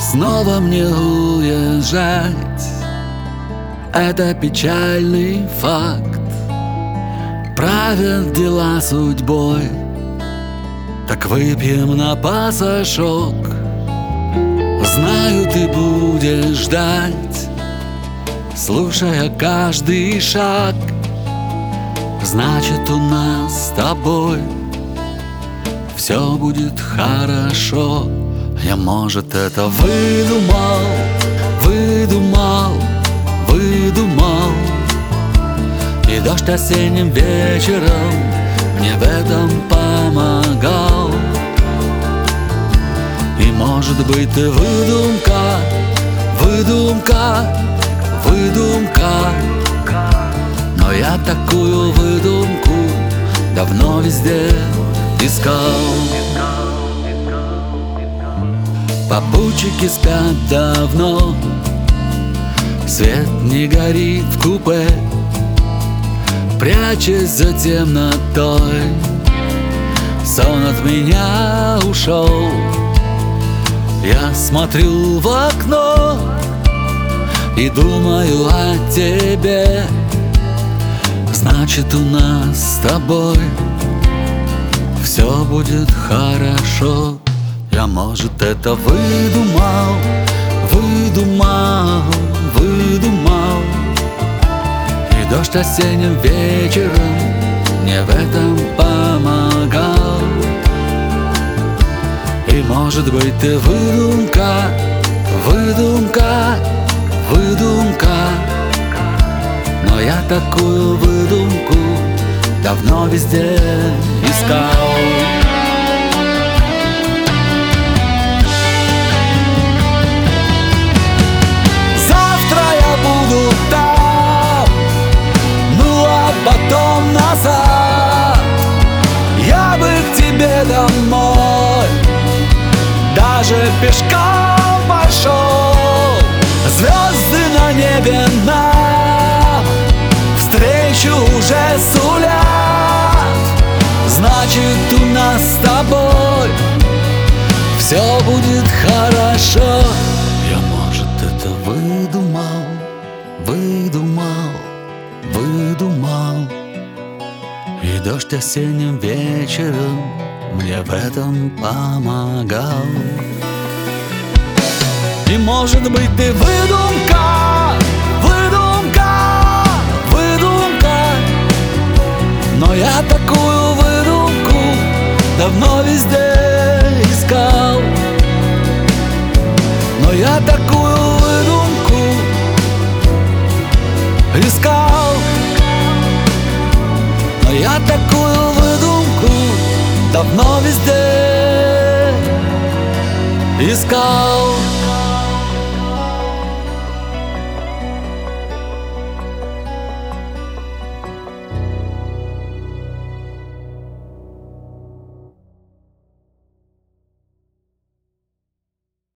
Снова мне уезжать, это печальный факт. Правят дела судьбой, так выпьем на пасашок. Знаю, ты будешь ждать, слушая каждый шаг. Значит, у нас с тобой все будет хорошо. Я, может, это выдумал, и дождь осенним вечером мне в этом помогал. И, может быть, ты выдумка, но я такую выдумку давно везде искал. Попутчики спят давно, свет не горит в купе. Прячась за темнотой, сон от меня ушел. Я смотрю в окно и думаю о тебе. Значит, у нас с тобой все будет хорошо. Я, может, это выдумал, и дождь осенним вечером мне в этом помогал. И, может быть, ты выдумка, но я такую выдумку давно везде искал. Потом назад я бы к тебе домой даже пешком пошел. Звезды на небе нам встречу уже сулят. Значит, у нас с тобой все будет хорошо. Я, может, это выдумал, и дождь осенним вечером мне в этом помогал. И, может быть, ты выдумка, но я такую выдумку давно везде искал. Но я такую выдумку искал. Но я такую выдумку давно везде искал.